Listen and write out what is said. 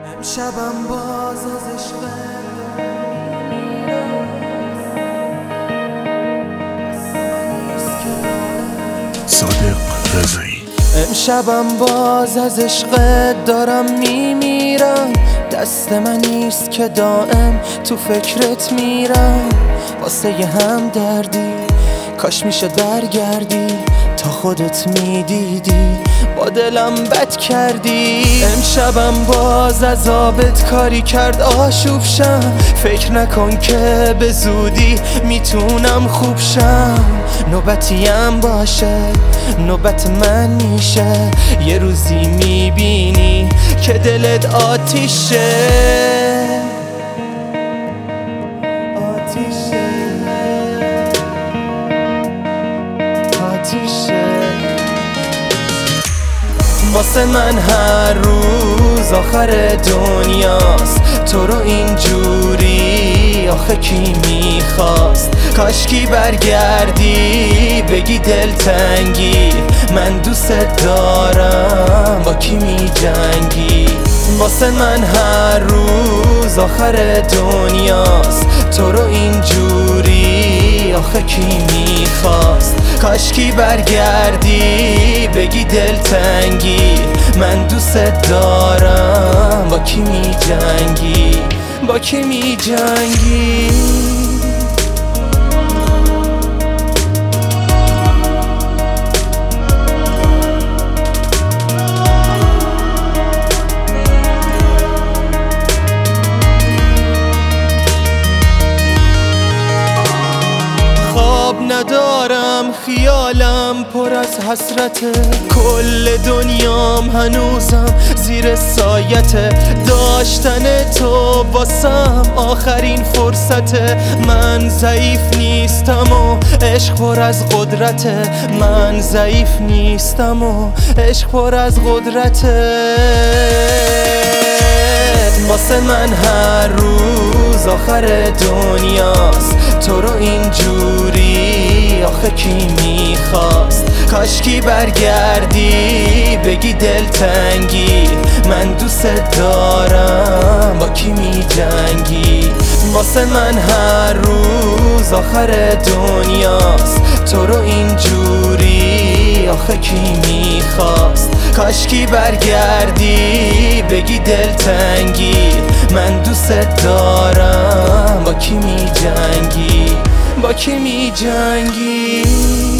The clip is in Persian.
امشبم باز از عشق صادق رضایی. امشبم باز از عشقت دارم میمیرم، دست من نیست که دائم تو فکرت میرم. واسه هم دردی کاش میشه برگردی، تا خودت میدیدی با دلم بد کردی. امشبم باز از آبت کاری کرد آشوب شم، فکر نکن که به زودی میتونم خوب شم. نوبتیم باشه نوبت من میشه، یه روزی میبینی که دلت آتیشه. واسه من هر روز آخر دنیاست، تو رو اینجوری آخه کی میخواست؟ کاشکی برگردی بگی دلتنگی من دوست دارم، با کی میجنگی؟ واسه من هر روز آخر دنیاست، تو رو اینجوری آخه کی میخواست؟ کاشکی برگردی بگی دلتنگی من دوست دارم، با کی میجنگی؟ با کی میجنگی؟ ندارم خیالم پر از حسرته، کل دنیام هنوزم زیر سایته. داشتن تو واسم آخرین فرصته، من ضعیف نیستم و عشق پر از قدرته. من ضعیف نیستم و عشق پر از قدرته. واسه من هر روز آخر دنیاست، تو رو اینجوری آخه کی میخواست؟ کاشکی برگردی بگی دلتنگی من دوست دارم، با کی میجنگی؟ واسه من هر روز آخر دنیاست، تو رو اینجوری آخه کی میخواست؟ کاشکی برگردی بگی دلتنگی من دوست دارم، با کی میجنگی؟ با کی میجنگی؟